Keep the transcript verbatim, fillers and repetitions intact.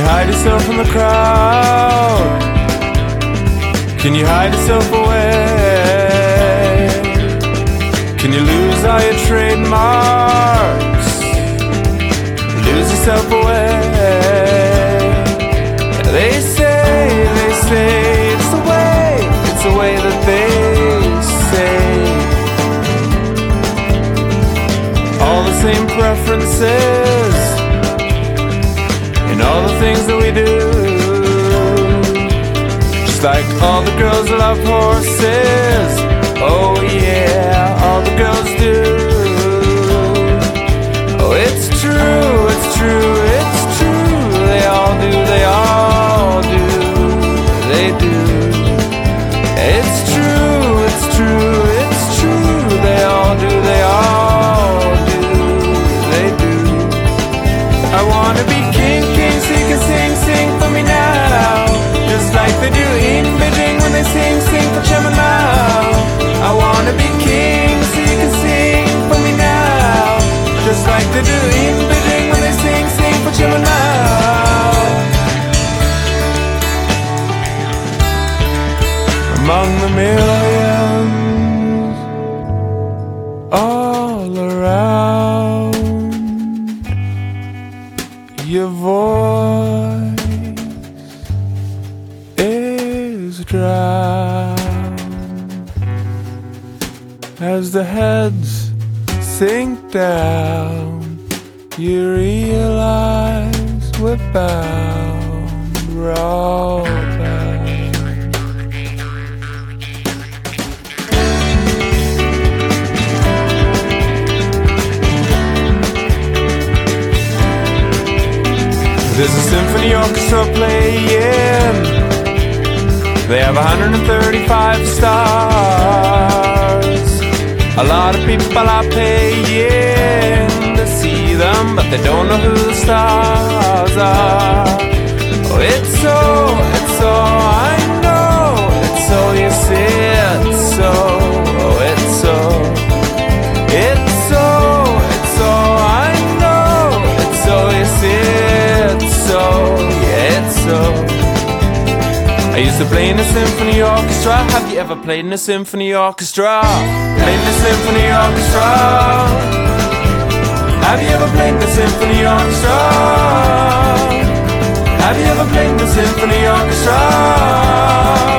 hide yourself from the crowd? Can you hide yourself away? Can you lose all your trademarks? Lose yourself away? They say, they say it's the way, it's the way that they say. All the same preferences in all the things that we do. Just like all the girls love horses. Oh yeah, all the girls do. Oh, it's true, it's true, it's true. They all do, they all do, they do. It's true, it's true, it's true. They all do, they all do, they do. I wanna be king, king, so you can sing, sing for me now. Just like they do in Beijing when they sing, sing for Chairman Mao. I wanna be king, so you can sing for me now. Just like they do in Beijing when they sing, sing for Chairman Mao. Among the millions all around, your voice is drowned. As the heads sink down, you realize we're bound, we're all bound. There's a symphony orchestra playing. They have one hundred thirty-five stars. A lot of people are paying to see them, but they don't know who the stars are. Oh, it's so, it's so, I know. It's so, you see, it's so, oh, it's so. It's so, it's so, I know. It's so, you see, it's so, yeah, it's so. I used to play in a symphony orchestra. Have you ever played in a symphony orchestra? Played in a symphony orchestra. Have you ever played in a symphony orchestra? Have you ever played in a symphony orchestra?